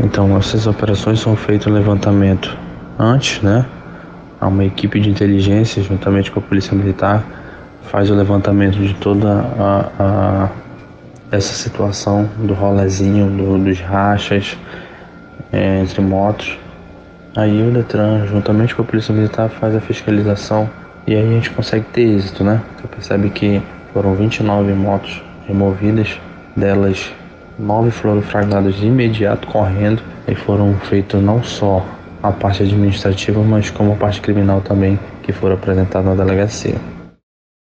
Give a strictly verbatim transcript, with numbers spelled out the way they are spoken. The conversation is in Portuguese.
Então, essas operações são feitas um levantamento antes, né? Há uma equipe de inteligência, juntamente com a Polícia Militar, faz o levantamento de toda a, a essa situação do rolezinho, do, dos rachas é, entre motos. Aí o Detran, juntamente com a Polícia Militar, faz a fiscalização e aí a gente consegue ter êxito, né? Você percebe que foram vinte e nove motos removidas, delas nove foram flagradas de imediato correndo e foram feitas não só a parte administrativa, mas como a parte criminal também, que foram apresentadas na delegacia.